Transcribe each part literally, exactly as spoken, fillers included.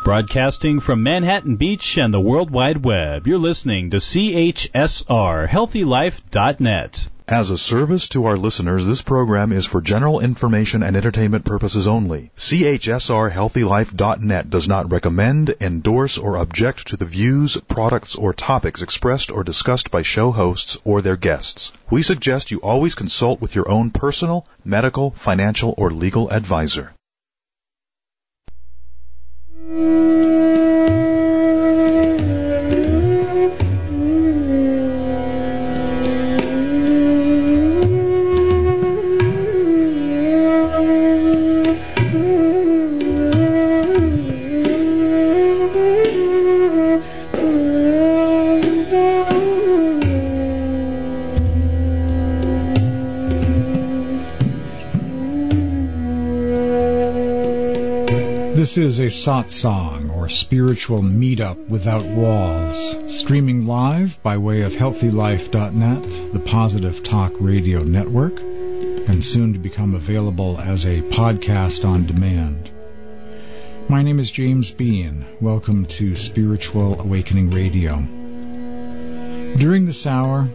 Broadcasting from Manhattan Beach and the World Wide Web, you're listening to C H S R Healthy Life dot net. As a service to our listeners, this program is for general information and entertainment purposes only. C H S R Healthy Life dot net does not recommend, endorse, or object to the views, products, or topics expressed or discussed by show hosts or their guests. We suggest you always consult with your own personal, medical, financial, or legal advisor. This is a satsang, or spiritual meetup without walls, streaming live by way of Healthy Life dot net, the Positive Talk Radio Network, and soon to become available as a podcast on demand. My name is James Bean. Welcome to Spiritual Awakening Radio. During this hour,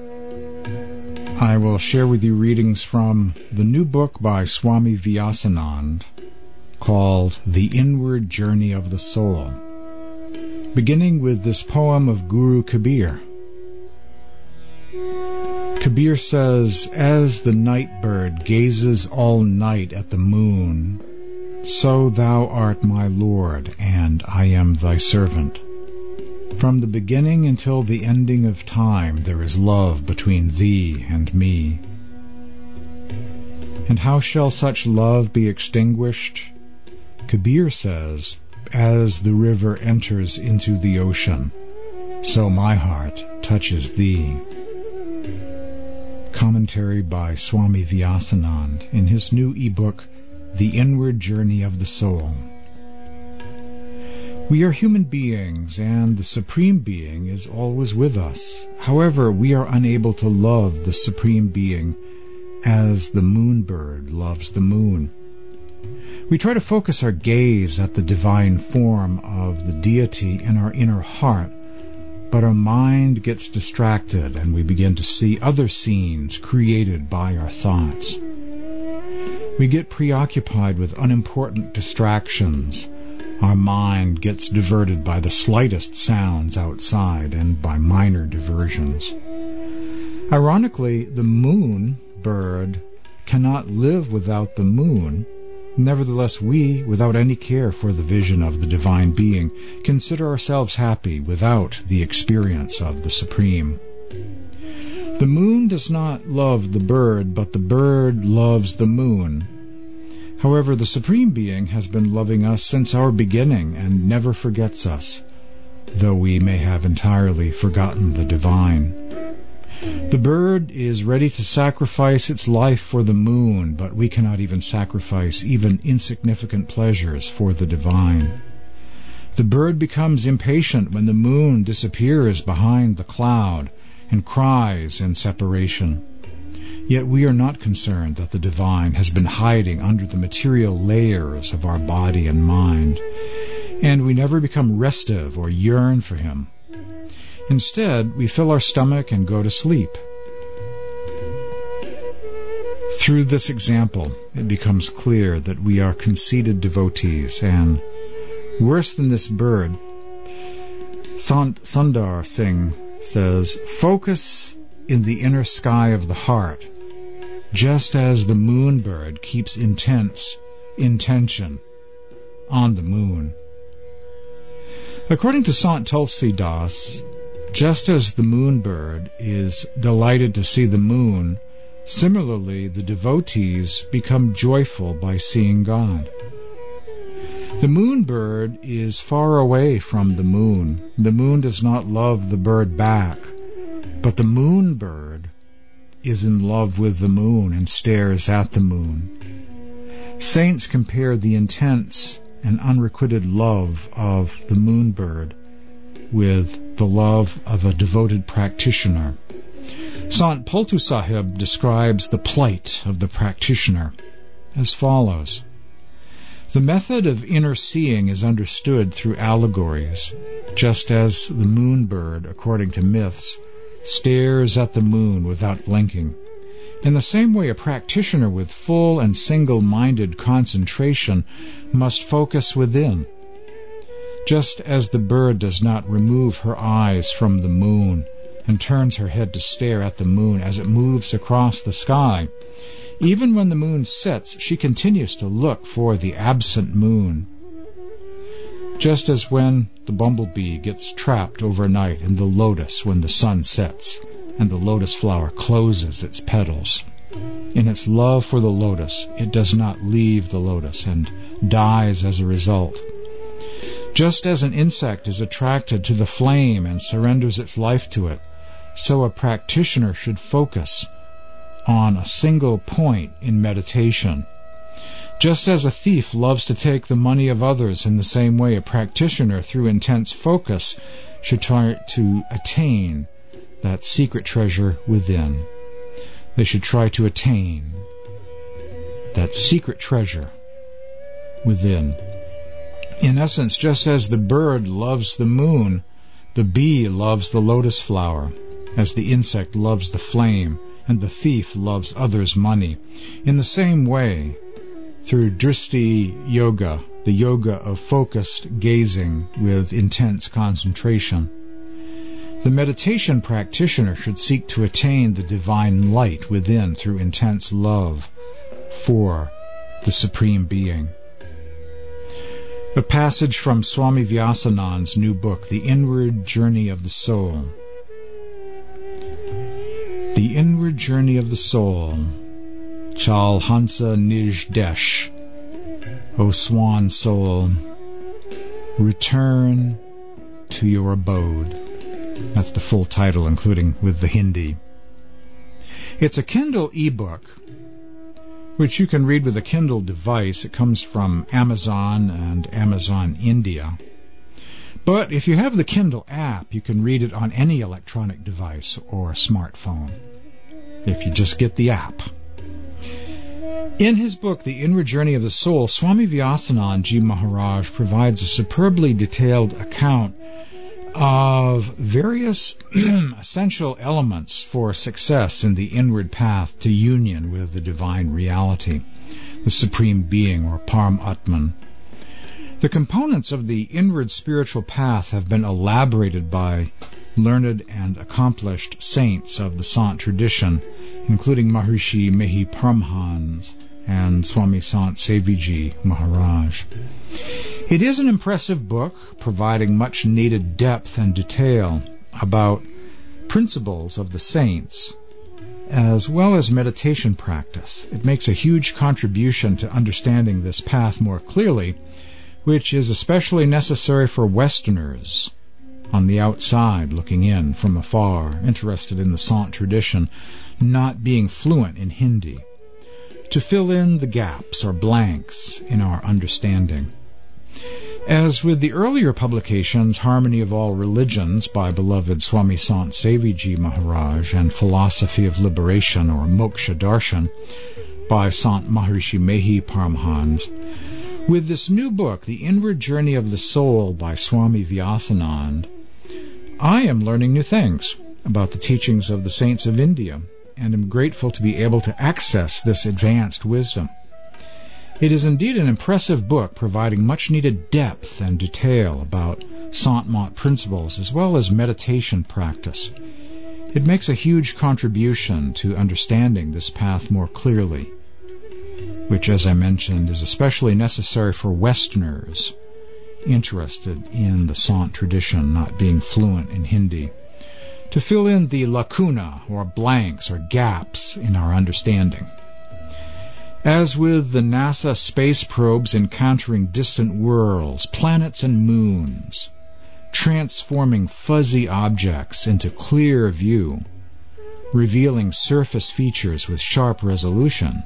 I will share with you readings from the new book by Swami Vyasanand, called The Inward Journey of the Soul, beginning with this poem of Guru Kabir. Kabir says, "As the night bird gazes all night at the moon, so thou art my Lord, and I am thy servant. From the beginning until the ending of time, there is love between thee and me. And how shall such love be extinguished? Kabir says, as the river enters into the ocean, so my heart touches thee." Commentary by Swami Vyasanand in his new ebook, The Inward Journey of the Soul. We are human beings, and the Supreme Being is always with us. However, we are unable to love the Supreme Being as the moonbird loves the moon. We try to focus our gaze at the divine form of the deity in our inner heart, but our mind gets distracted and we begin to see other scenes created by our thoughts. We get preoccupied with unimportant distractions. Our mind gets diverted by the slightest sounds outside and by minor diversions. Ironically, the moon bird cannot live without the moon. Nevertheless, we, without any care for the vision of the Divine Being, consider ourselves happy without the experience of the Supreme. The moon does not love the bird, but the bird loves the moon. However, the Supreme Being has been loving us since our beginning and never forgets us, though we may have entirely forgotten the Divine. The bird is ready to sacrifice its life for the moon, but we cannot even sacrifice even insignificant pleasures for the divine. The bird becomes impatient when the moon disappears behind the cloud and cries in separation. Yet we are not concerned that the divine has been hiding under the material layers of our body and mind, and we never become restive or yearn for him. Instead, we fill our stomach and go to sleep. Through this example, it becomes clear that we are conceited devotees, and worse than this bird, Sant Sundar Singh says, "Focus in the inner sky of the heart, just as the moonbird keeps intense intention on the moon." According to Sant Tulsi Das, just as the moonbird is delighted to see the moon, similarly the devotees become joyful by seeing God. The moonbird is far away from the moon. The moon does not love the bird back, but the moonbird is in love with the moon and stares at the moon. Saints compare the intense and unrequited love of the moonbird with the love of a devoted practitioner. Sant Paltu Sahib describes the plight of the practitioner as follows. The method of inner seeing is understood through allegories, just as the moon bird, according to myths, stares at the moon without blinking. In the same way, a practitioner with full and single-minded concentration must focus within. Just as the bird does not remove her eyes from the moon and turns her head to stare at the moon as it moves across the sky, even when the moon sets, she continues to look for the absent moon. Just as when the bumblebee gets trapped overnight in the lotus when the sun sets and the lotus flower closes its petals. In its love for the lotus, it does not leave the lotus and dies as a result. Just as an insect is attracted to the flame and surrenders its life to it, so a practitioner should focus on a single point in meditation. Just as a thief loves to take the money of others, in the same way a practitioner, through intense focus, should try to attain that secret treasure within. They should try to attain that secret treasure within. In essence, just as the bird loves the moon, the bee loves the lotus flower, as the insect loves the flame, and the thief loves others' money. In the same way, through Drishti Yoga, the yoga of focused gazing with intense concentration, the meditation practitioner should seek to attain the divine light within through intense love for the Supreme Being. A passage from Swami Vyasanand's new book, The Inward Journey of the Soul. The Inward Journey of the Soul. Chal Hansa Nij Desh. O swan soul, return to your abode. That's the full title, including with the Hindi. It's a Kindle ebook, which you can read with a Kindle device. It comes from Amazon and Amazon India. But if you have the Kindle app, you can read it on any electronic device or smartphone, if you just get the app. In his book, The Inward Journey of the Soul, Swami Vyasanand Ji Maharaj provides a superbly detailed account of various essential elements for success in the inward path to union with the divine reality, the Supreme Being, or Param Atman. The components of the inward spiritual path have been elaborated by learned and accomplished saints of the Sant tradition, including Maharishi Mehi Paramhans and Swami Sant Seviji Maharaj. It is an impressive book, providing much needed depth and detail about principles of the saints, as well as meditation practice. It makes a huge contribution to understanding this path more clearly, which is especially necessary for Westerners on the outside, looking in from afar, interested in the Sant tradition, not being fluent in Hindi, to fill in the gaps or blanks in our understanding. As with the earlier publications, Harmony of All Religions by beloved Swami Sant Seviji Maharaj and Philosophy of Liberation, or Moksha Darshan, by Sant Maharishi Mehi Paramhans, with this new book, The Inward Journey of the Soul by Swami Vyasanand, I am learning new things about the teachings of the saints of India, and am grateful to be able to access this advanced wisdom. It is indeed an impressive book, providing much-needed depth and detail about Sant Mat principles as well as meditation practice. It makes a huge contribution to understanding this path more clearly, which, as I mentioned, is especially necessary for Westerners interested in the Sant tradition, not being fluent in Hindi, to fill in the lacuna, or blanks, or gaps in our understanding. As with the NASA space probes encountering distant worlds, planets and moons, transforming fuzzy objects into clear view, revealing surface features with sharp resolution,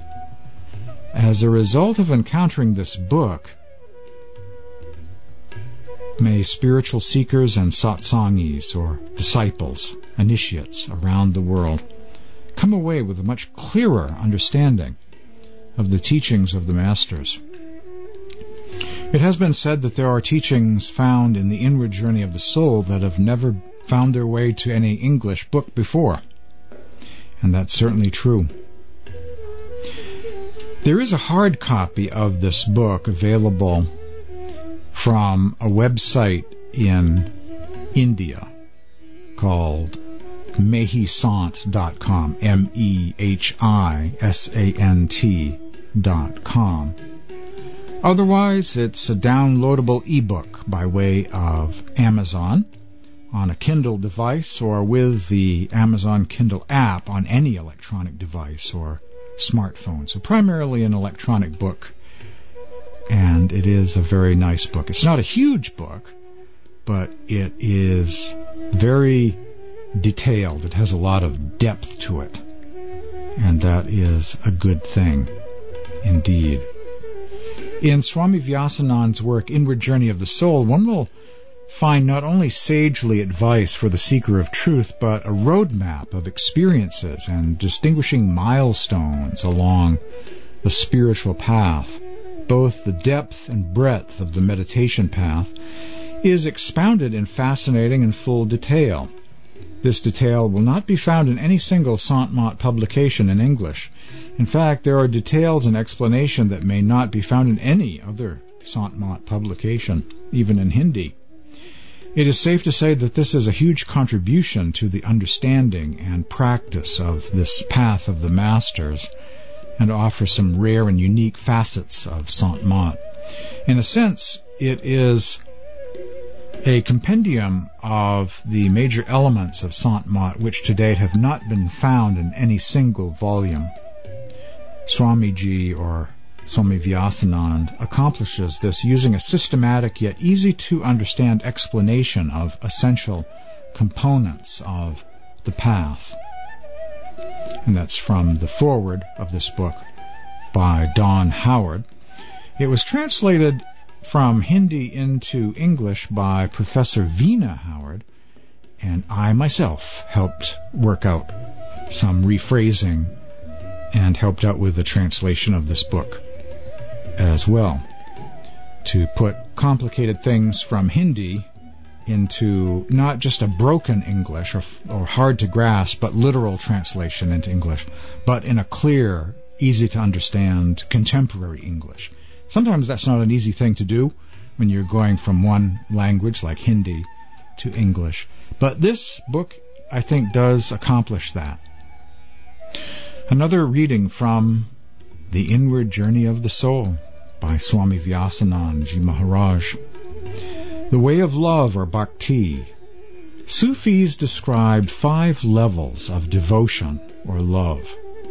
as a result of encountering this book, may spiritual seekers and satsangis, or disciples, initiates around the world, come away with a much clearer understanding of the teachings of the Masters. It has been said that there are teachings found in the inward journey of the soul that have never found their way to any English book before. And that's certainly true. There is a hard copy of this book available from a website in India called mehisant dot com, M E H I S A N T dot com. Otherwise, it's a downloadable ebook by way of Amazon on a Kindle device or with the Amazon Kindle app on any electronic device or smartphone. So primarily an electronic book, and it is a very nice book. It's not a huge book, but it is very detailed. It has a lot of depth to it, and that is a good thing indeed. In Swami Vyasanand's work, Inward Journey of the Soul, one will find not only sagely advice for the seeker of truth, but a roadmap of experiences and distinguishing milestones along the spiritual path. Both the depth and breadth of the meditation path is expounded in fascinating and full detail. This detail will not be found in any single Sant Mat publication in English. In fact, there are details and explanation that may not be found in any other Sant Mat publication, even in Hindi. It is safe to say that this is a huge contribution to the understanding and practice of this path of the Masters, and offers some rare and unique facets of Sant Mat. In a sense, it is a compendium of the major elements of Sant Mat, which to date have not been found in any single volume. Swamiji, or Swami Vyasanand, accomplishes this using a systematic yet easy-to-understand explanation of essential components of the path. And that's from the foreword of this book by Don Howard. It was translated from Hindi into English by Professor Veena Howard, and I myself helped work out some rephrasing and helped out with the translation of this book as well, to put complicated things from Hindi into not just a broken English or, or hard to grasp, but literal translation into English, but in a clear, easy to understand contemporary English. Sometimes that's not an easy thing to do when you're going from one language like Hindi to English. But this book, I think, does accomplish that. Another reading from The Inward Journey of the Soul by Swami Vyasanand Ji Maharaj. The way of love, or bhakti. Sufis describe five levels of devotion or love.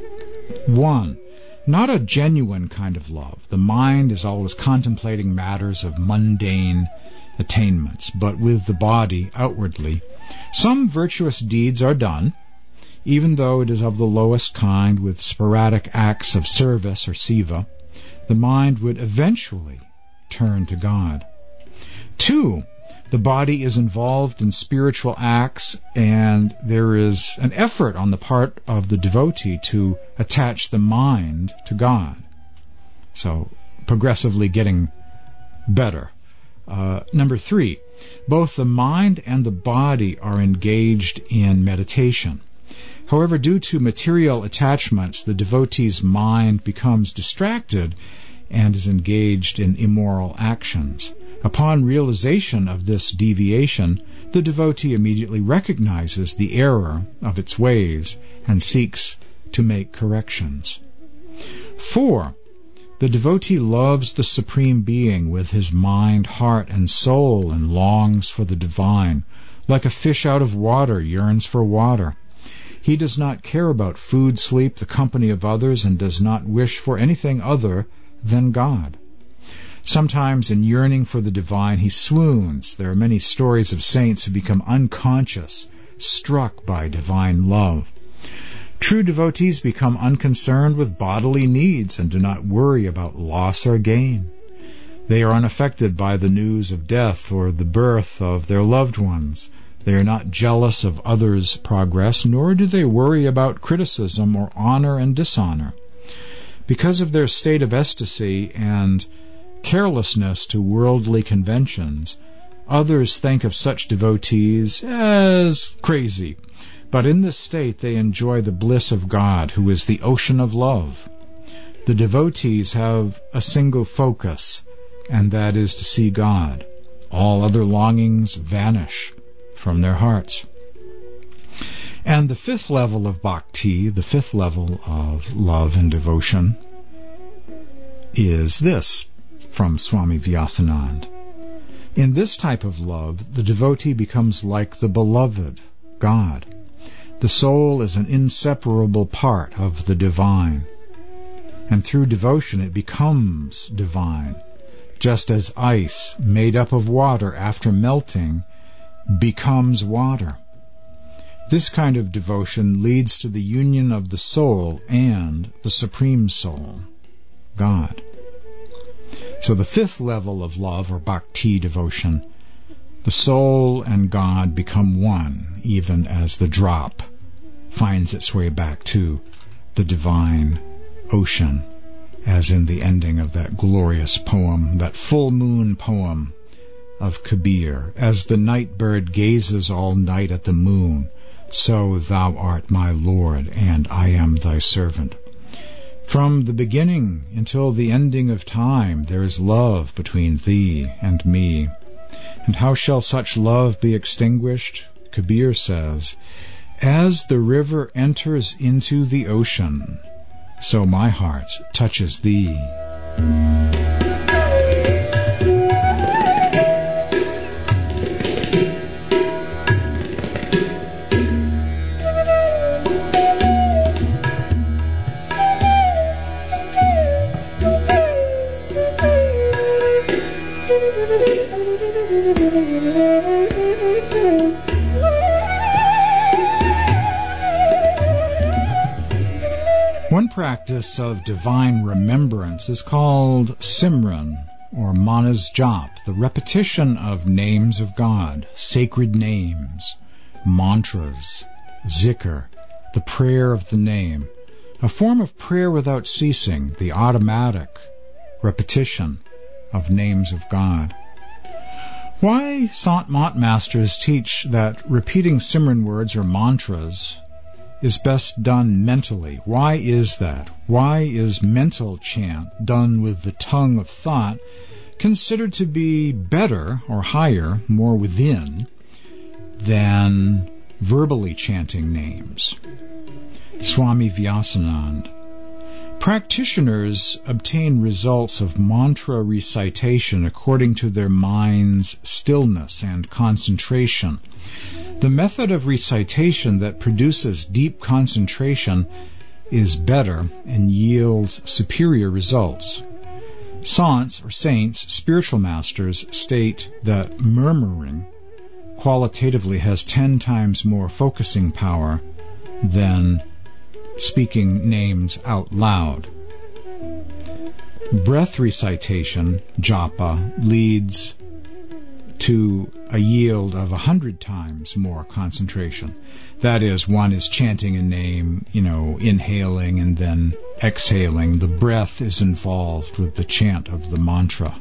One, not a genuine kind of love. The mind is always contemplating matters of mundane attainments, but with the body outwardly. Some virtuous deeds are done, even though it is of the lowest kind, with sporadic acts of service or seva. The mind would eventually turn to God. Two, the body is involved in spiritual acts, and there is an effort on the part of the devotee to attach the mind to God. So, progressively getting better. Uh, number three, both the mind and the body are engaged in meditation. However, due to material attachments, the devotee's mind becomes distracted and is engaged in immoral actions. Upon realization of this deviation, the devotee immediately recognizes the error of its ways and seeks to make corrections. Four, the devotee loves the Supreme Being with his mind, heart, and soul, and longs for the divine. Like a fish out of water yearns for water. He does not care about food, sleep, the company of others, and does not wish for anything other than God. Sometimes in yearning for the divine, he swoons. There are many stories of saints who become unconscious, struck by divine love. True devotees become unconcerned with bodily needs and do not worry about loss or gain. They are unaffected by the news of death or the birth of their loved ones. They are not jealous of others' progress, nor do they worry about criticism or honor and dishonor. Because of their state of ecstasy and carelessness to worldly conventions, others think of such devotees as crazy. But in this state they enjoy the bliss of God, who is the ocean of love. The devotees have a single focus, and that is to see God. All other longings vanish from their hearts. And the fifth level of bhakti, the fifth level of love and devotion, is this, from Swami Vyasanand. In this type of love, the devotee becomes like the beloved, God. The soul is an inseparable part of the divine, and through devotion it becomes divine, just as ice made up of water after melting becomes water. This kind of devotion leads to the union of the soul and the Supreme Soul, God. So the fifth level of love, or bhakti devotion, the soul and God become one, even as the drop finds its way back to the divine ocean, as in the ending of that glorious poem, that full moon poem of Kabir. As the night bird gazes all night at the moon, so thou art my Lord, and I am thy servant. From the beginning until the ending of time, there is love between thee and me. And how shall such love be extinguished? Kabir says, as the river enters into the ocean, so my heart touches thee. One practice of divine remembrance is called Simran, or Manas Jap, the repetition of names of God, sacred names, mantras, zikr, the prayer of the name, a form of prayer without ceasing, the automatic repetition of names of God. Why Sant Mat masters teach that repeating Simran words or mantras is best done mentally? Why is that? Why is mental chant done with the tongue of thought considered to be better or higher, more within, than verbally chanting names? Swami Vyasanand. Practitioners obtain results of mantra recitation according to their mind's stillness and concentration. The method of recitation that produces deep concentration is better and yields superior results. Sants, or saints, spiritual masters, state that murmuring qualitatively has ten times more focusing power than speaking names out loud. Breath recitation, japa, leads to a yield of a hundred times more concentration. That is, one is chanting a name, you know, inhaling and then exhaling. The breath is involved with the chant of the mantra.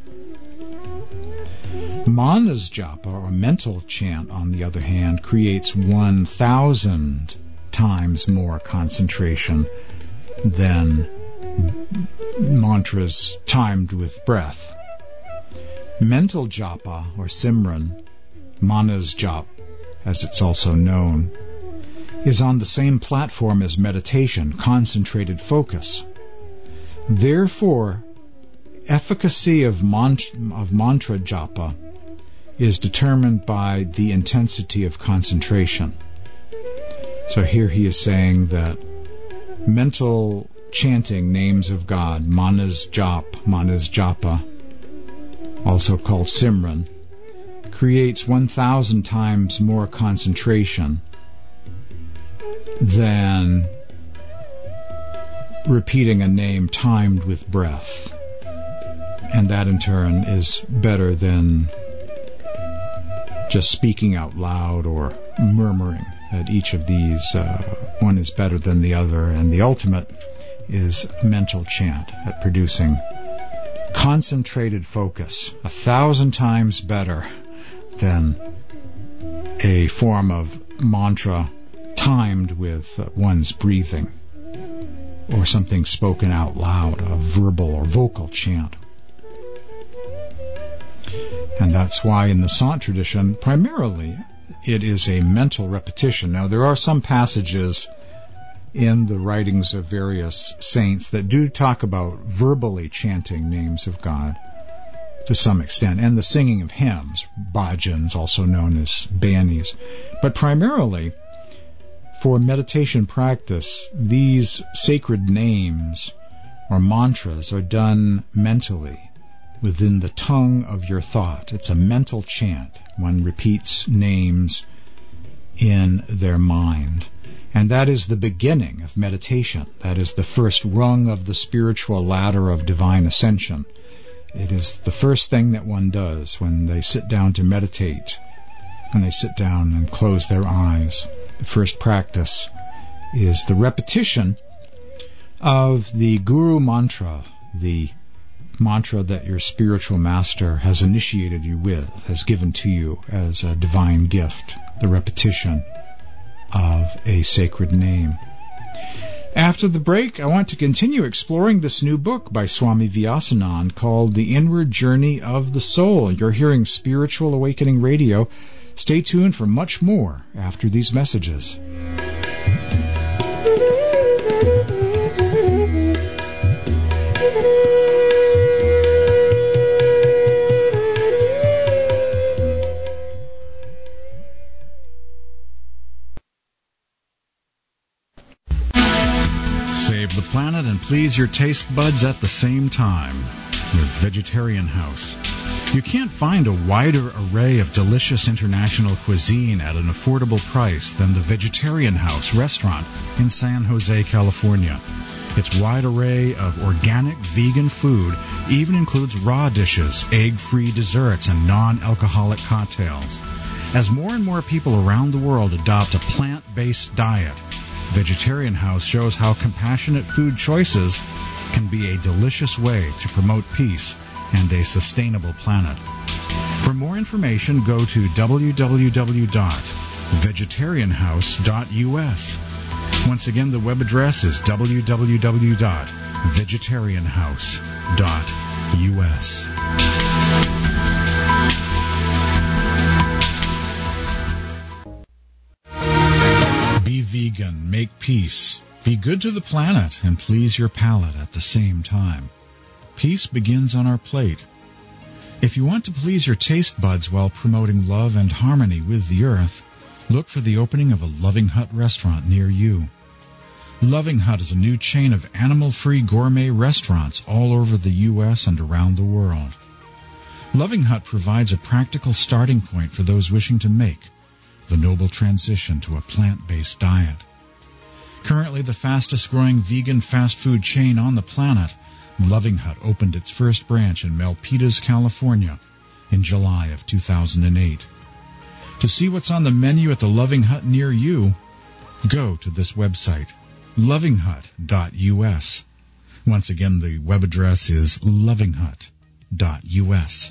Manas japa, or mental chant, on the other hand, creates one thousand times more concentration than mantras timed with breath. Mental japa, or simran, manas jap, as it's also known, is on the same platform as meditation, concentrated focus. Therefore, efficacy of, mant- of mantra japa is determined by the intensity of concentration. So here he is saying that mental chanting names of God, manas jap, manas japa, also called simran, creates one thousand times more concentration than repeating a name timed with breath. And that in turn is better than just speaking out loud or murmuring at each of these. Uh, one is better than the other, and the ultimate is mental chant at producing concentrated focus, a thousand times better than a form of mantra timed with uh, one's breathing or something spoken out loud, a verbal or vocal chant. And that's why in the Sant tradition, primarily, it is a mental repetition. Now, there are some passages in the writings of various saints that do talk about verbally chanting names of God to some extent, and the singing of hymns, bhajans, also known as banis. But primarily, for meditation practice, these sacred names or mantras are done mentally within the tongue of your thought. It's a mental chant. One repeats names in their mind. And that is the beginning of meditation. That is the first rung of the spiritual ladder of divine ascension. It is the first thing that one does when they sit down to meditate, when they sit down and close their eyes. The first practice is the repetition of the Guru Mantra, the mantra that your spiritual master has initiated you with, has given to you as a divine gift, the repetition of a sacred name. After the break, I want to continue exploring this new book by Swami Vyasanand called The Inward Journey of the Soul. You're hearing Spiritual Awakening Radio. Stay tuned for much more after these messages. Save the planet and please your taste buds at the same time with Vegetarian House. You can't find a wider array of delicious international cuisine at an affordable price than the Vegetarian House restaurant in San Jose, California. Its wide array of organic vegan food even includes raw dishes, egg-free desserts, and non-alcoholic cocktails. As more and more people around the world adopt a plant-based diet, Vegetarian House shows how compassionate food choices can be a delicious way to promote peace and a sustainable planet. For more information, go to w w w dot vegetarian house dot u s. Once again, the web address is w w w dot vegetarian house dot u s. Be vegan, make peace, be good to the planet, and please your palate at the same time. Peace begins on our plate. If you want to please your taste buds while promoting love and harmony with the earth, look for the opening of a Loving Hut restaurant near you. Loving Hut is a new chain of animal-free gourmet restaurants all over the U S and around the world. Loving Hut provides a practical starting point for those wishing to make the noble transition to a plant-based diet. Currently the fastest-growing vegan fast food chain on the planet, Loving Hut opened its first branch in Milpitas, California in July of two thousand eight. To see what's on the menu at the Loving Hut near you, go to this website, loving hut dot u s. Once again, the web address is loving hut dot u s.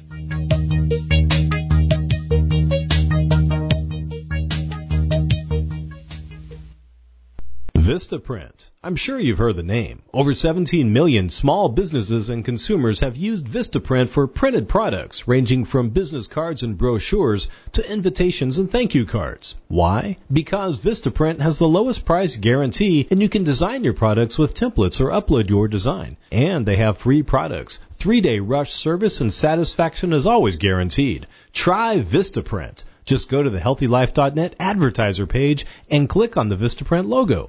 Vistaprint. I'm sure you've heard the name. Over seventeen million small businesses and consumers have used Vistaprint for printed products ranging from business cards and brochures to invitations and thank you cards. Why? Because Vistaprint has the lowest price guarantee and you can design your products with templates or upload your design. And they have free products. Three-day rush service and satisfaction is always guaranteed. Try Vistaprint. Just go to the healthy life dot net advertiser page and click on the Vistaprint logo.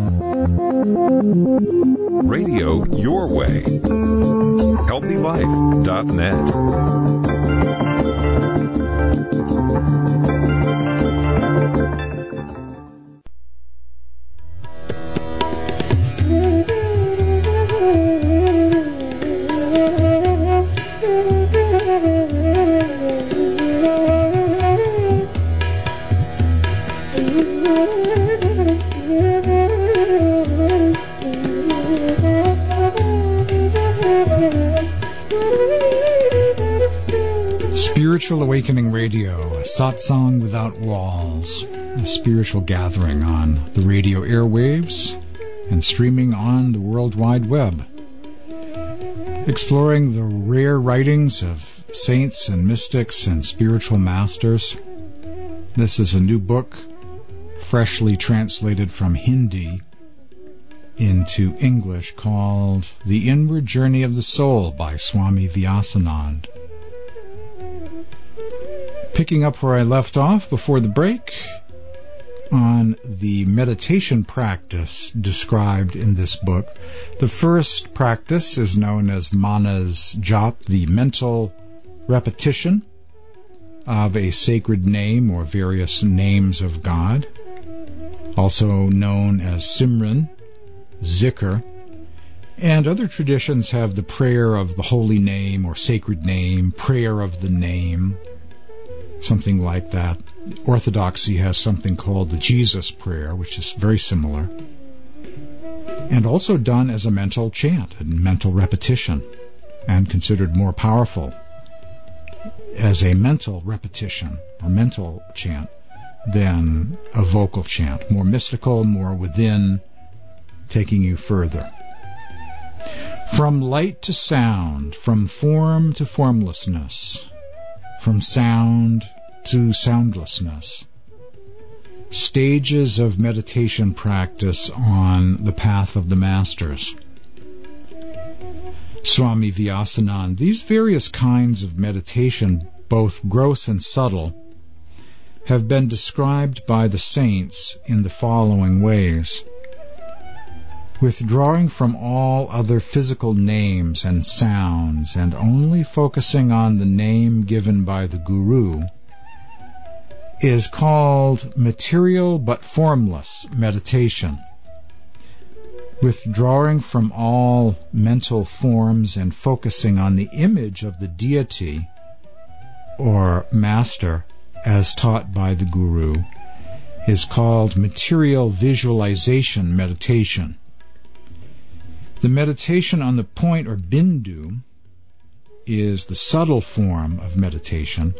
Radio your way. healthy life dot net. Spiritual Awakening Radio, a satsang without walls, a spiritual gathering on the radio airwaves and streaming on the World Wide Web. Exploring the rare writings of saints and mystics and spiritual masters. This is a new book, freshly translated from Hindi into English, called The Inward Journey of the Soul by Swami Vyasanand. Picking up where I left off before the break, on the meditation practice described in this book. The first practice is known as Manas Jap, the mental repetition of a sacred name or various names of God, also known as Simran, Zikr, and other traditions have the prayer of the holy name or sacred name, prayer of the name, something like that. Orthodoxy has something called the Jesus Prayer, which is very similar, and also done as a mental chant and mental repetition, and considered more powerful as a mental repetition or mental chant than a vocal chant, more mystical, more within, taking you further. From light to sound, from form to formlessness, from sound to soundlessness. Stages of meditation practice on the path of the masters. Swami Vyasanand. These various kinds of meditation, both gross and subtle, have been described by the saints in the following ways. Withdrawing from all other physical names and sounds and only focusing on the name given by the Guru is called material but formless meditation. Withdrawing from all mental forms and focusing on the image of the deity or master as taught by the Guru is called material visualization meditation. The meditation on the point or bindu is the subtle form of meditation,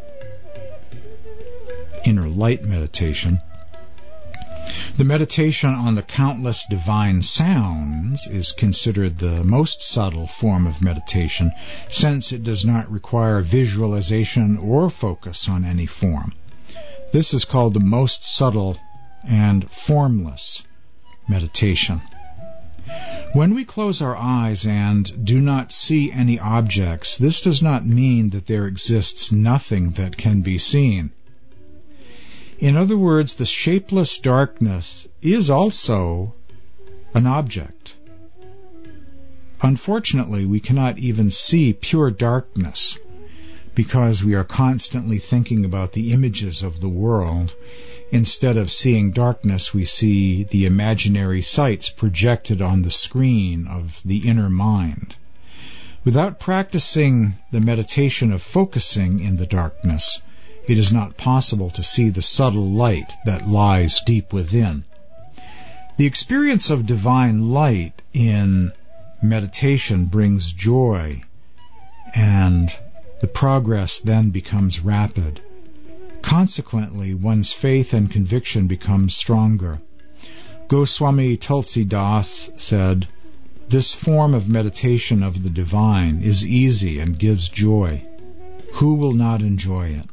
inner light meditation. The meditation on the countless divine sounds is considered the most subtle form of meditation, since it does not require visualization or focus on any form. This is called the most subtle and formless meditation. When we close our eyes and do not see any objects, this does not mean that there exists nothing that can be seen. In other words, the shapeless darkness is also an object. Unfortunately, we cannot even see pure darkness because we are constantly thinking about the images of the world. Instead of seeing darkness, we see the imaginary sights projected on the screen of the inner mind. Without practicing the meditation of focusing in the darkness, it is not possible to see the subtle light that lies deep within. The experience of divine light in meditation brings joy, and the progress then becomes rapid. Consequently, one's faith and conviction becomes stronger. Goswami Tulsi Das said, "This form of meditation of the divine is easy and gives joy. Who will not enjoy it?"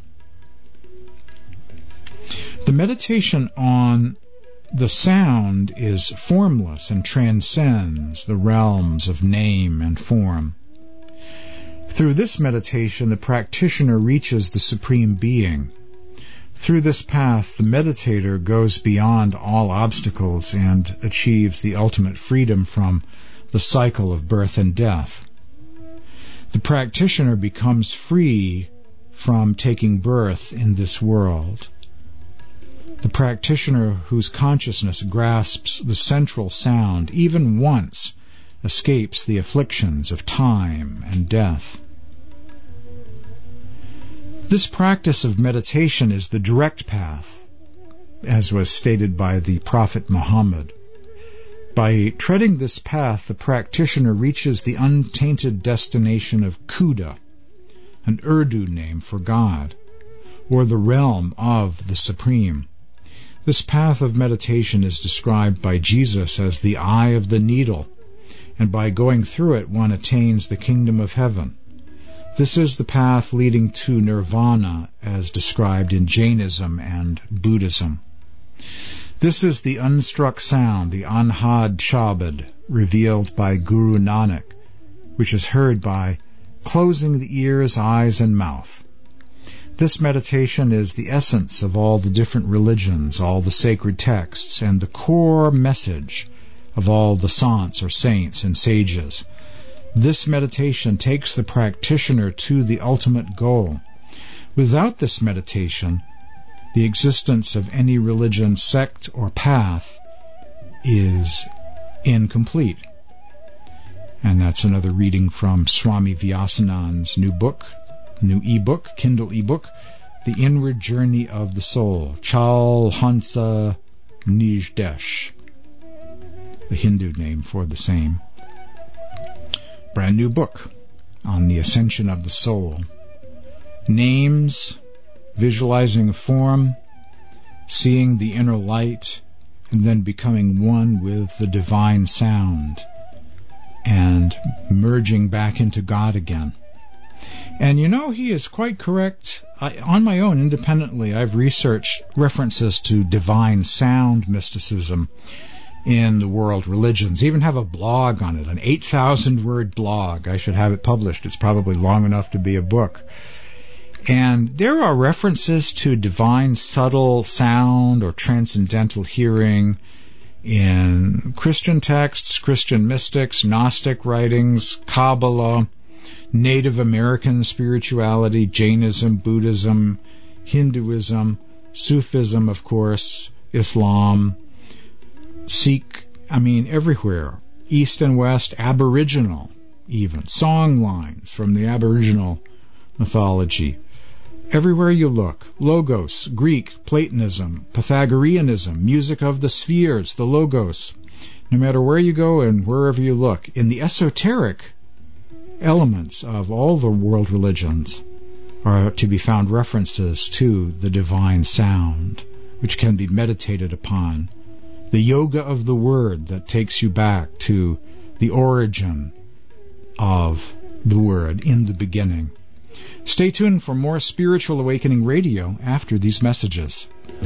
The meditation on the sound is formless and transcends the realms of name and form. Through this meditation, the practitioner reaches the Supreme Being. Through this path, the meditator goes beyond all obstacles and achieves the ultimate freedom from the cycle of birth and death. The practitioner becomes free from taking birth in this world. The practitioner whose consciousness grasps the central sound even once escapes the afflictions of time and death. This practice of meditation is the direct path, as was stated by the Prophet Muhammad. By treading this path, the practitioner reaches the untainted destination of Khuda, an Urdu name for God, or the realm of the Supreme. This path of meditation is described by Jesus as the eye of the needle, and by going through it one attains the kingdom of heaven. This is the path leading to nirvana as described in Jainism and Buddhism. This is the unstruck sound, the Anhad Shabad, revealed by Guru Nanak, which is heard by closing the ears, eyes, and mouth. This meditation is the essence of all the different religions, all the sacred texts, and the core message of all the saints or saints and sages. This meditation takes the practitioner to the ultimate goal. Without this meditation, the existence of any religion, sect, or path is incomplete. And that's another reading from Swami Vyasanand's new book, new ebook, Kindle ebook, The Inward Journey of the Soul, Chal Hansa Nijdesh, the Hindu name for the same. Brand new book on the ascension of the soul. Names, visualizing a form, seeing the inner light, and then becoming one with the divine sound, and merging back into God again. And you know, he is quite correct. I, on my own, independently, I've researched references to divine sound mysticism in the world religions. Even have a blog on it, an eight thousand word blog. I should have it published. It's probably long enough to be a book. And there are references to divine subtle sound or transcendental hearing in Christian texts, Christian mystics, Gnostic writings, Kabbalah, Native American spirituality, Jainism, Buddhism, Hinduism, Sufism, of course, Islam, Sikh, I mean, everywhere, East and West, Aboriginal even, song lines from the Aboriginal mythology. Everywhere you look, Logos, Greek, Platonism, Pythagoreanism, music of the spheres, the Logos. No matter where you go and wherever you look, in the esoteric elements of all the world religions are to be found references to the divine sound, which can be meditated upon. The yoga of the word that takes you back to the origin of the word in the beginning. Stay tuned for more Spiritual Awakening Radio after these messages.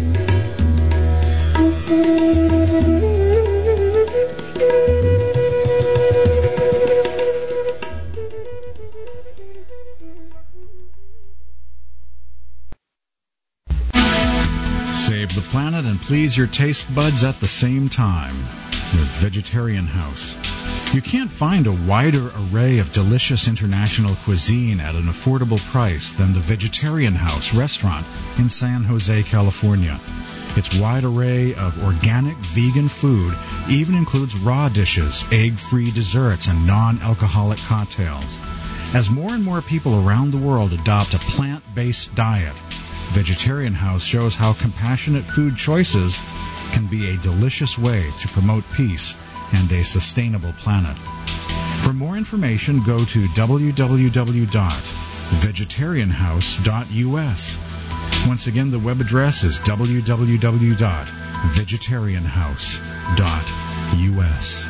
Save the planet and please your taste buds at the same time with Vegetarian House. You can't find a wider array of delicious international cuisine at an affordable price than the Vegetarian House restaurant in San Jose, California. Its wide array of organic vegan food even includes raw dishes, egg-free desserts, and non-alcoholic cocktails. As more and more people around the world adopt a plant-based diet, Vegetarian House shows how compassionate food choices can be a delicious way to promote peace and a sustainable planet. For more information, go to w w w dot vegetarian house dot u s. Once again, the web address is w w w dot vegetarian house dot u s.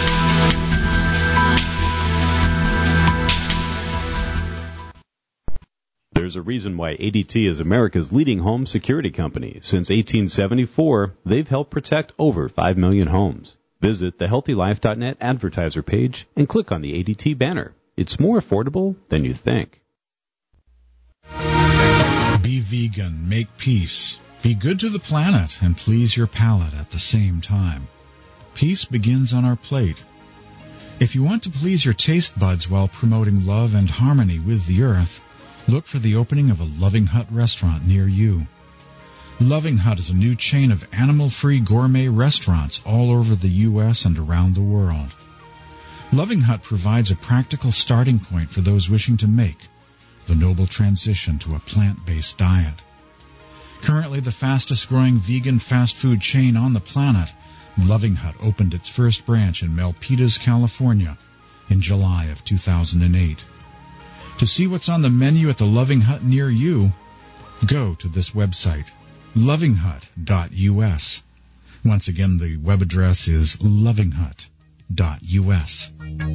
There's a reason why A D T is America's leading home security company. Since eighteen seventy-four, they've helped protect over five million homes. Visit the healthy life dot net advertiser page and click on the A D T banner. It's more affordable than you think. Be vegan, make peace. Be good to the planet and please your palate at the same time. Peace begins on our plate. If you want to please your taste buds while promoting love and harmony with the earth, look for the opening of a Loving Hut restaurant near you. Loving Hut is a new chain of animal-free gourmet restaurants all over the U S and around the world. Loving Hut provides a practical starting point for those wishing to make the noble transition to a plant-based diet. Currently the fastest-growing vegan fast food chain on the planet, Loving Hut opened its first branch in Milpitas, California in July of two thousand eight. To see what's on the menu at the Loving Hut near you, go to this website, loving hut dot u s. Once again, the web address is loving hut dot u s.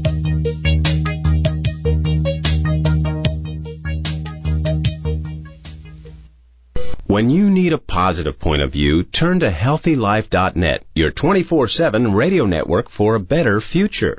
When you need a positive point of view, turn to healthy life dot net, your twenty-four seven radio network for a better future.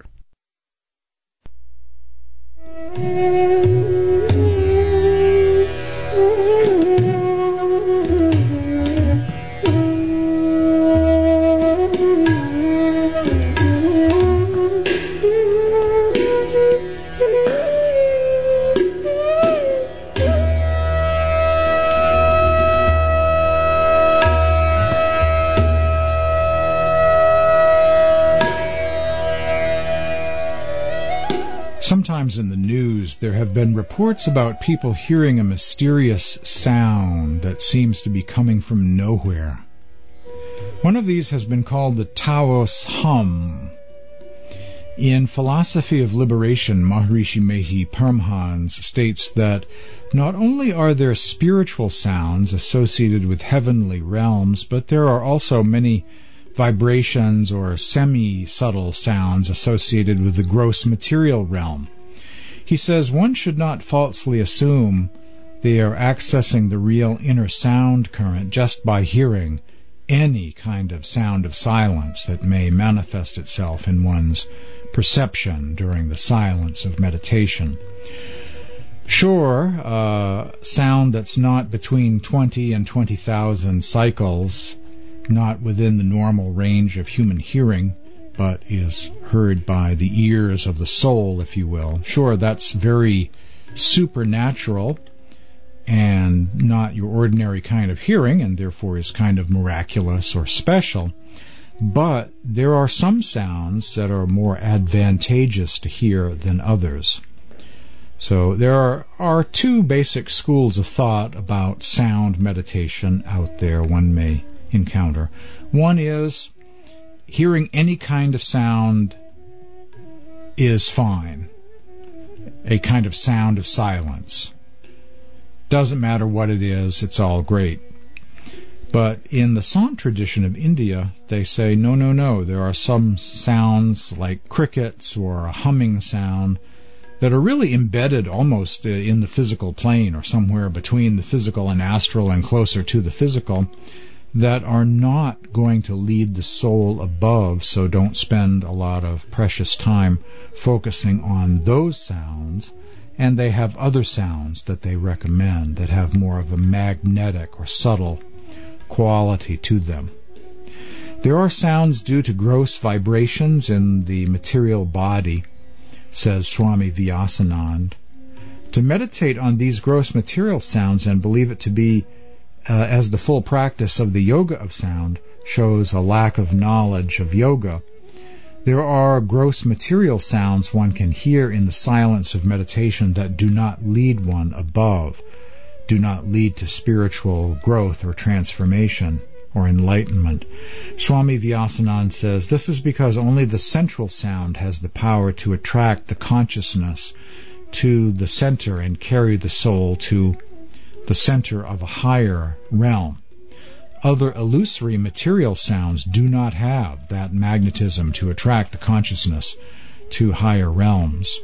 Sometimes in the news there have been reports about people hearing a mysterious sound that seems to be coming from nowhere. One of these has been called the Taos hum. In Philosophy of Liberation, Maharishi Mehi Paramhans states that not only are there spiritual sounds associated with heavenly realms, but there are also many vibrations or semi-subtle sounds associated with the gross material realm. He says one should not falsely assume they are accessing the real inner sound current just by hearing any kind of sound of silence that may manifest itself in one's perception during the silence of meditation. Sure, uh, sound that's not between twenty and twenty thousand cycles, not within the normal range of human hearing, but is heard by the ears of the soul, if you will. Sure, that's very supernatural and not your ordinary kind of hearing, and therefore is kind of miraculous or special. But there are some sounds that are more advantageous to hear than others. So there are, are two basic schools of thought about sound meditation out there one may encounter. One is hearing any kind of sound is fine. A kind of sound of silence. Doesn't matter what it is, it's all great. But in the Sant tradition of India, they say, no, no, no, there are some sounds like crickets or a humming sound that are really embedded almost in the physical plane or somewhere between the physical and astral and closer to the physical, that are not going to lead the soul above, so don't spend a lot of precious time focusing on those sounds. And they have other sounds that they recommend that have more of a magnetic or subtle quality to them. There are sounds due to gross vibrations in the material body, says Swami Vyasanand. To meditate on these gross material sounds and believe it to be Uh, as the full practice of the yoga of sound shows a lack of knowledge of yoga. There are gross material sounds one can hear in the silence of meditation that do not lead one above, do not lead to spiritual growth or transformation or enlightenment. Swami Vyasanand says this is because only the central sound has the power to attract the consciousness to the center and carry the soul to the center of a higher realm. Other illusory material sounds do not have that magnetism to attract the consciousness to higher realms.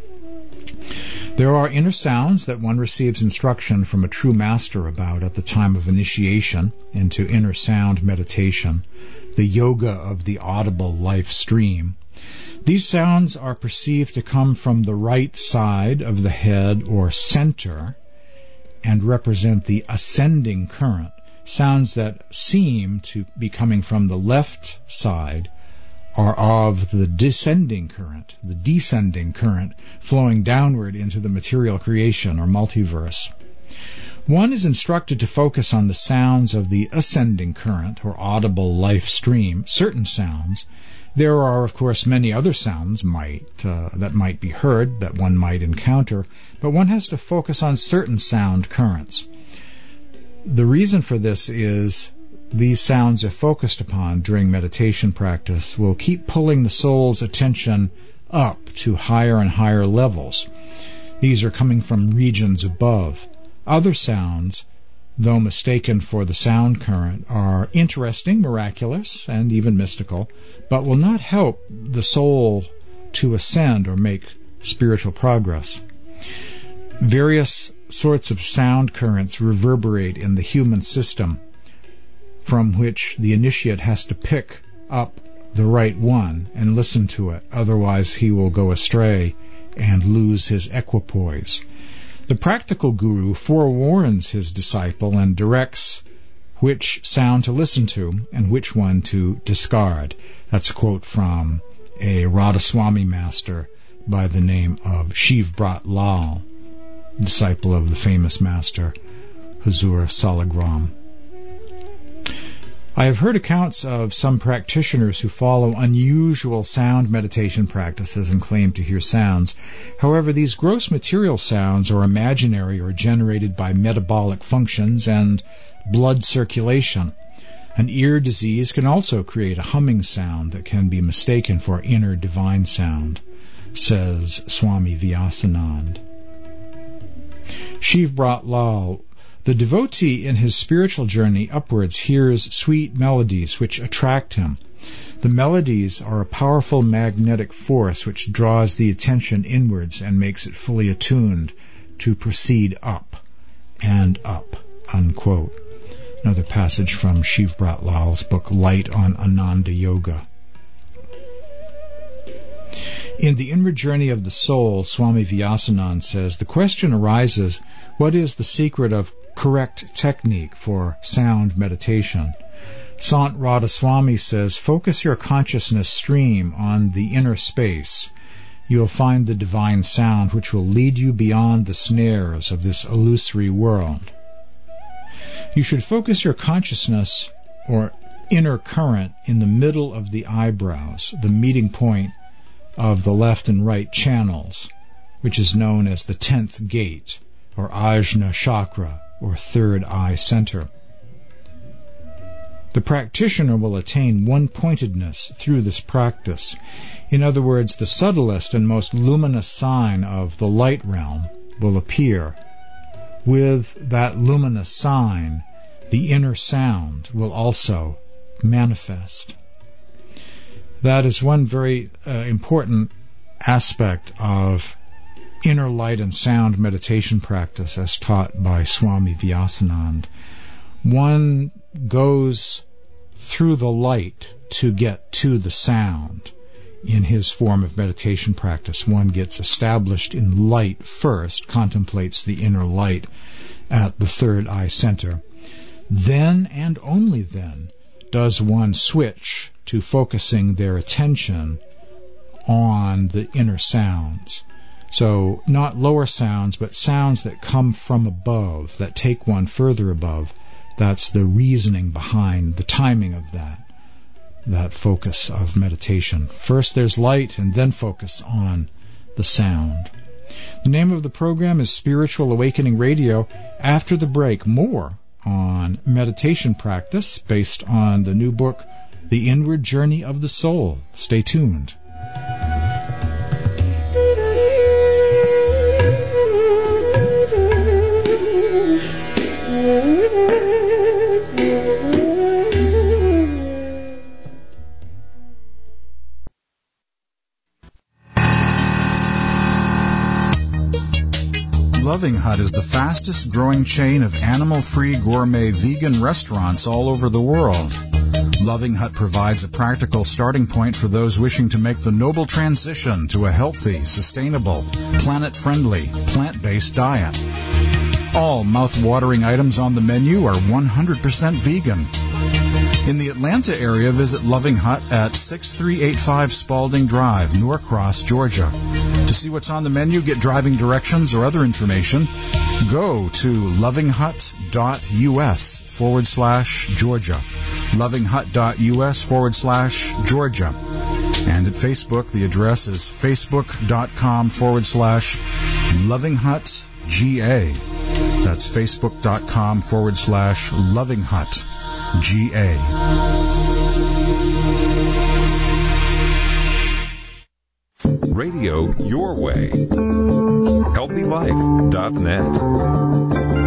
There are inner sounds that one receives instruction from a true master about at the time of initiation into inner sound meditation, the yoga of the audible life stream. These sounds are perceived to come from the right side of the head or center, and represent the ascending current. Sounds that seem to be coming from the left side are of the descending current, the descending current flowing downward into the material creation or multiverse. One is instructed to focus on the sounds of the ascending current or audible life stream, certain sounds. There are, of course, many other sounds might uh, that might be heard, that one might encounter, but one has to focus on certain sound currents. The reason for this is these sounds, if focused upon during meditation practice, will keep pulling the soul's attention up to higher and higher levels. These are coming from regions above. Other sounds, though mistaken for the sound current, are interesting, miraculous, and even mystical, but will not help the soul to ascend or make spiritual progress. Various sorts of sound currents reverberate in the human system, from which the initiate has to pick up the right one and listen to it, otherwise he will go astray and lose his equipoise. The practical guru forewarns his disciple and directs which sound to listen to and which one to discard. That's a quote from a Radhaswami master by the name of Shiv Brat Lal, disciple of the famous master Huzur Salagram. I have heard accounts of some practitioners who follow unusual sound meditation practices and claim to hear sounds. However, these gross material sounds are imaginary or generated by metabolic functions and blood circulation. An ear disease can also create a humming sound that can be mistaken for inner divine sound, says Swami Vyasanand. Shiv Brat Lal: the devotee in his spiritual journey upwards hears sweet melodies which attract him. The melodies are a powerful magnetic force which draws the attention inwards and makes it fully attuned to proceed up and up. Unquote. Another passage from Shiv Brat Lal's book Light on Ananda Yoga. In The Inward Journey of the Soul, Swami Vyasanand says, the question arises, what is the secret of correct technique for sound meditation? Sant Radhaswami says, focus your consciousness stream on the inner space. You will find the divine sound which will lead you beyond the snares of this illusory world. You should focus your consciousness or inner current in the middle of the eyebrows, the meeting point of the left and right channels, which is known as the tenth gate, or Ajna chakra, or third eye center. The practitioner will attain one-pointedness through this practice. In other words, the subtlest and most luminous sign of the light realm will appear. With that luminous sign, the inner sound will also manifest. That is one very uh, important aspect of inner light and sound meditation practice as taught by Swami Vyasanand. One goes through the light to get to the sound. In his form of meditation practice, one gets established in light first, contemplates the inner light at the third eye center. Then, and only then, does one switch to focusing their attention on the inner sounds. So not lower sounds, but sounds that come from above, that take one further above. That's the reasoning behind the timing of that, that focus of meditation. First there's light and then focus on the sound. The name of the program is Spiritual Awakening Radio. After the break, more on meditation practice based on the new book, The Inward Journey of the Soul. Stay tuned. Loving Hut is the fastest growing chain of animal-free gourmet vegan restaurants all over the world. Loving Hut provides a practical starting point for those wishing to make the noble transition to a healthy, sustainable, planet-friendly, plant-based diet. All mouth-watering items on the menu are one hundred percent vegan. In the Atlanta area, visit Loving Hut at six three eight five Spalding Drive, Norcross, Georgia. To see what's on the menu, get driving directions or other information, go to lovinghut.us forward slash Georgia. lovinghut.us forward slash Georgia. And at Facebook, the address is facebook.com forward slash lovinghutga. That's facebook.com forward slash lovinghutga. Radio your way. healthy life dot net.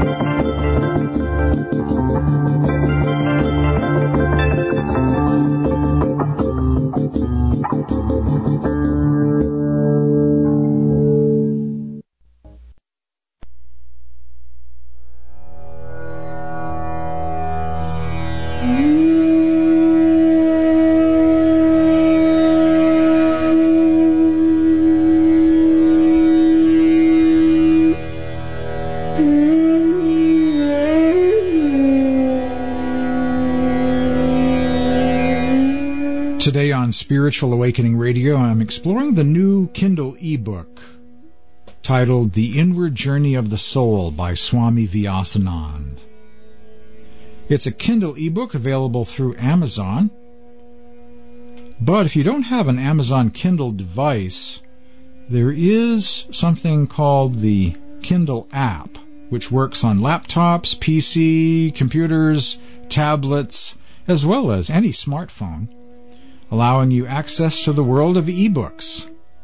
Today on Spiritual Awakening Radio, I'm exploring the new Kindle ebook titled The Inward Journey of the Soul by Swami Vyasanand. It's a Kindle ebook available through Amazon, but if you don't have an Amazon Kindle device, there is something called the Kindle app, which works on laptops, P C, computers, tablets, as well as any smartphone, allowing you access to the world of ebooks.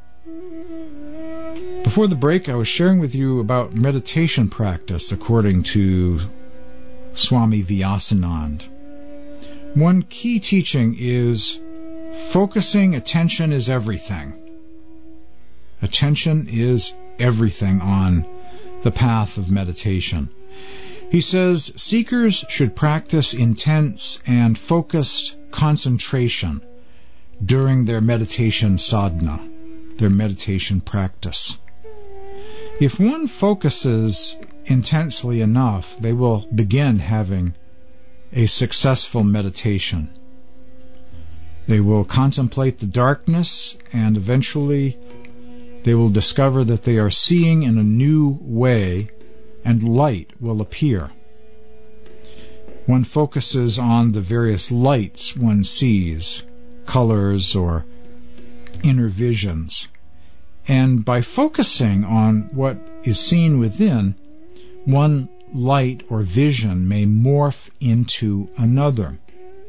Before the break, I was sharing with you about meditation practice according to Swami Vyasanand. One key teaching is focusing attention is everything. Attention is everything on the path of meditation. He says seekers should practice intense and focused concentration during their meditation sadhana, their meditation practice. If one focuses intensely enough, they will begin having a successful meditation. They will contemplate the darkness, and eventually they will discover that they are seeing in a new way, and light will appear. One focuses on the various lights one sees, colors or inner visions. And by focusing on what is seen within, one light or vision may morph into another.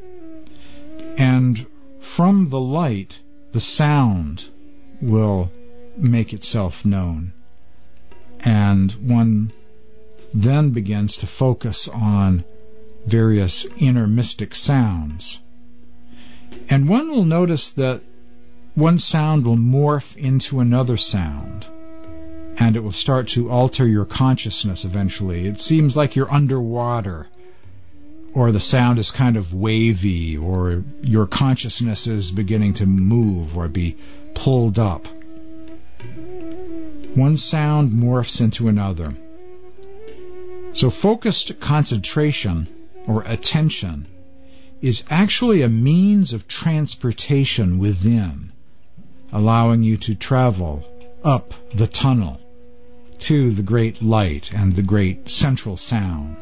And from the light, the sound will make itself known. And one then begins to focus on various inner mystic sounds. And one will notice that one sound will morph into another sound, and it will start to alter your consciousness eventually. It seems like you're underwater, or the sound is kind of wavy, or your consciousness is beginning to move or be pulled up. One sound morphs into another. So focused concentration, or attention, is actually a means of transportation within, allowing you to travel up the tunnel to the great light and the great central sound.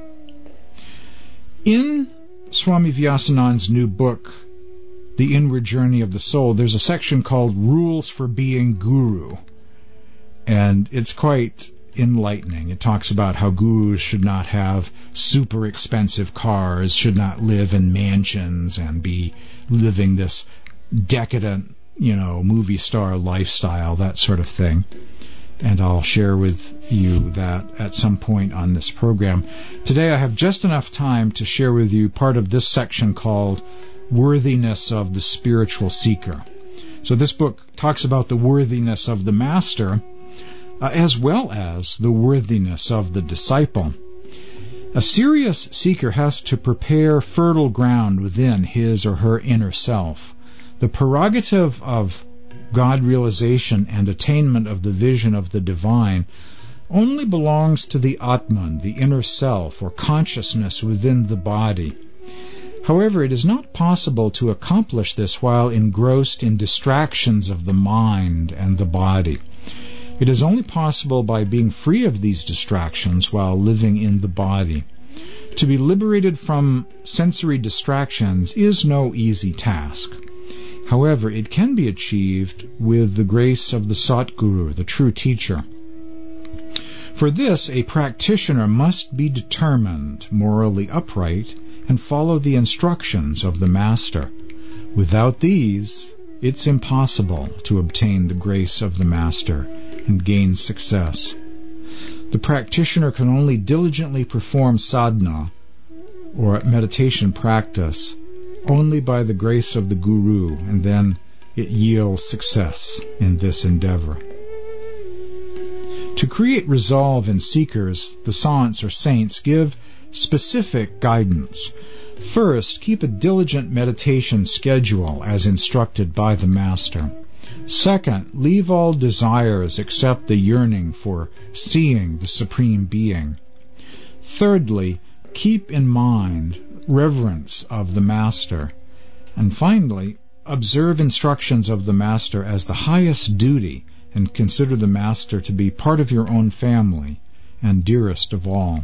In Swami Vyasanand's new book, The Inward Journey of the Soul, there's a section called Rules for Being Guru, and it's quite enlightening. It talks about how gurus should not have super expensive cars, should not live in mansions and be living this decadent, you know, movie star lifestyle, that sort of thing. And I'll share with you that at some point on this program. Today I have just enough time to share with you part of this section called Worthiness of the Spiritual Seeker. So this book talks about the worthiness of the master, Uh, as well as the worthiness of the disciple. A serious seeker has to prepare fertile ground within his or her inner self. The prerogative of God realization and attainment of the vision of the divine only belongs to the Atman, the inner self or consciousness within the body. However, it is not possible to accomplish this while engrossed in distractions of the mind and the body. It is only possible by being free of these distractions while living in the body. To be liberated from sensory distractions is no easy task. However, it can be achieved with the grace of the Satguru, the true teacher. For this, a practitioner must be determined, morally upright, and follow the instructions of the master. Without these, it's impossible to obtain the grace of the Master and gain success. The practitioner can only diligently perform sadhana, or meditation practice, only by the grace of the Guru, and then it yields success in this endeavor. To create resolve in seekers, the saints or saints give specific guidance. First, keep a diligent meditation schedule as instructed by the Master. Second, leave all desires except the yearning for seeing the Supreme Being. Thirdly, keep in mind reverence of the Master. And finally, observe instructions of the Master as the highest duty and consider the Master to be part of your own family and dearest of all.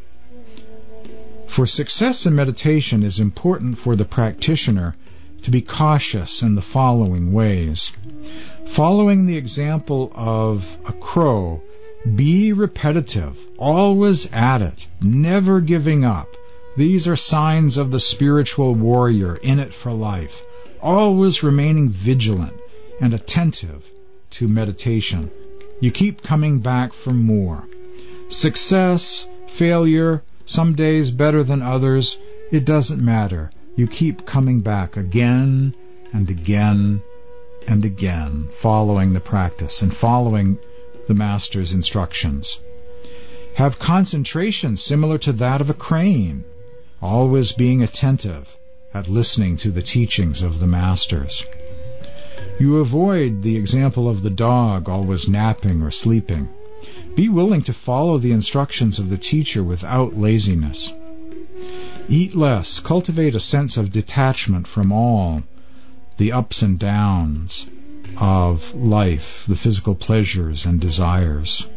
For success in meditation, it is important for the practitioner to be cautious in the following ways. Following the example of a crow, be repetitive, always at it, never giving up. These are signs of the spiritual warrior in it for life, always remaining vigilant and attentive to meditation. You keep coming back for more. Success, failure, some days better than others, it doesn't matter. You keep coming back again and again and again, following the practice and following the Master's instructions. Have concentration similar to that of a crane, always being attentive at listening to the teachings of the Masters. You avoid the example of the dog always napping or sleeping. Be willing to follow the instructions of the teacher without laziness. Eat less. Cultivate a sense of detachment from all the ups and downs of life, the physical pleasures and desires.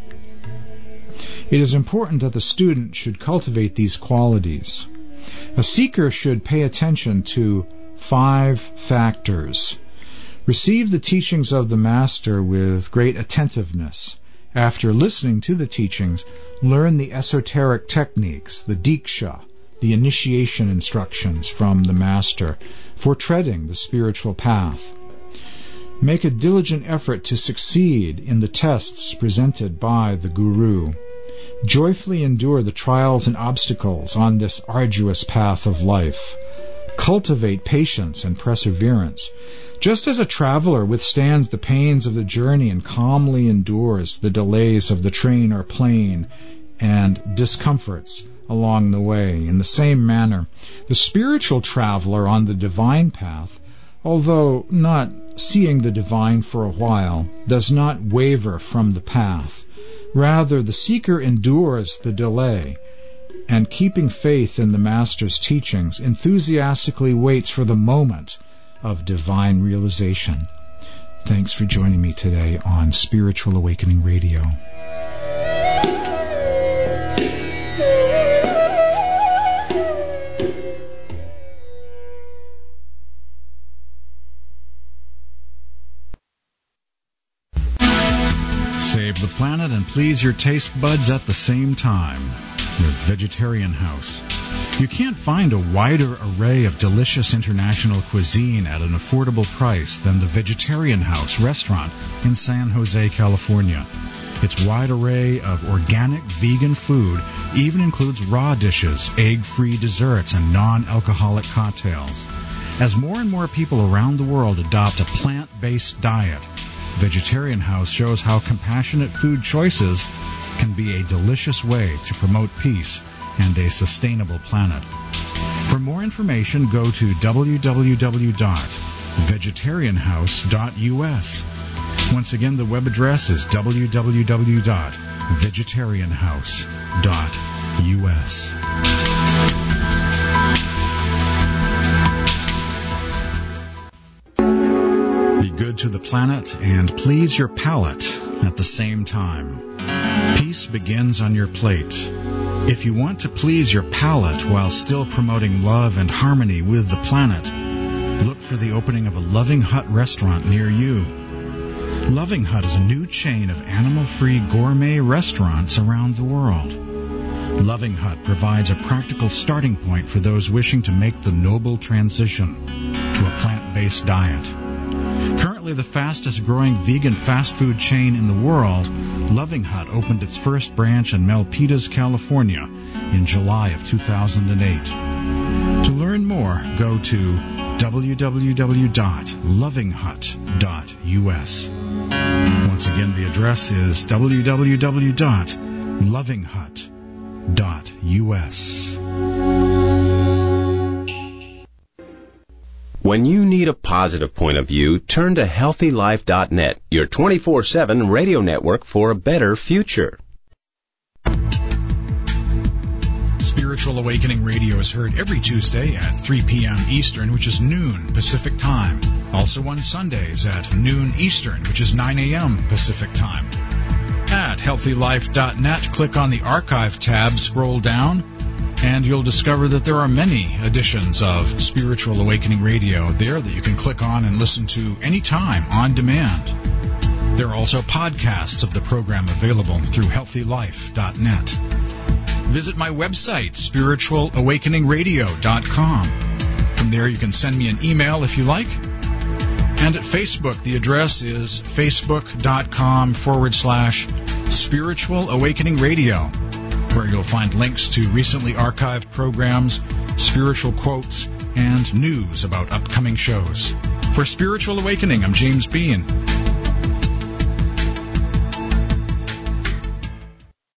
It is important that the student should cultivate these qualities. A seeker should pay attention to five factors. Receive the teachings of the Master with great attentiveness. After listening to the teachings, learn the esoteric techniques, the Diksha, the initiation instructions from the Master for treading the spiritual path. Make a diligent effort to succeed in the tests presented by the Guru. Joyfully endure the trials and obstacles on this arduous path of life. Cultivate patience and perseverance. Just as a traveler withstands the pains of the journey and calmly endures the delays of the train or plane and discomforts along the way, in the same manner, the spiritual traveler on the divine path, although not seeing the divine for a while, does not waver from the path. Rather, the seeker endures the delay and, keeping faith in the Master's teachings, enthusiastically waits for the moment of divine realization. Thanks for joining me today on Spiritual Awakening Radio. Save the planet and please your taste buds at the same time with Vegetarian House. You can't find a wider array of delicious international cuisine at an affordable price than the Vegetarian House restaurant in San Jose, California. Its wide array of organic vegan food even includes raw dishes, egg-free desserts, and non-alcoholic cocktails. As more and more people around the world adopt a plant-based diet, Vegetarian House shows how compassionate food choices can be a delicious way to promote peace and a sustainable planet. For more information, go to w w w dot vegetarian house dot u s. Once again, the web address is w w w dot vegetarian house dot u s. Be good to the planet and please your palate at the same time. Peace begins on your plate. If you want to please your palate while still promoting love and harmony with the planet, look for the opening of a Loving Hut restaurant near you. Loving Hut is a new chain of animal-free gourmet restaurants around the world. Loving Hut provides a practical starting point for those wishing to make the noble transition to a plant-based diet. Currently the fastest growing vegan fast food chain in the world, Loving Hut opened its first branch in Milpitas, California in July of two thousand eight. To learn more, go to w w w dot loving hut dot u s. Once again, the address is w w w dot loving hut dot u s. When you need a positive point of view, turn to healthy life dot net, your twenty-four seven radio network for a better future. Spiritual Awakening Radio is heard every Tuesday at three p.m. Eastern, which is noon Pacific Time. Also on Sundays at noon Eastern, which is nine a.m. Pacific Time. At healthy life dot net, click on the Archive tab, scroll down, and you'll discover that there are many editions of Spiritual Awakening Radio there that you can click on and listen to anytime on demand. There are also podcasts of the program available through healthy life dot net. Visit my website, spiritual awakening radio dot com. From there you can send me an email if you like. And at Facebook, the address is facebook.com forward slash Spiritual Awakening Radio, where you'll find links to recently archived programs, spiritual quotes, and news about upcoming shows. For Spiritual Awakening, I'm James Bean.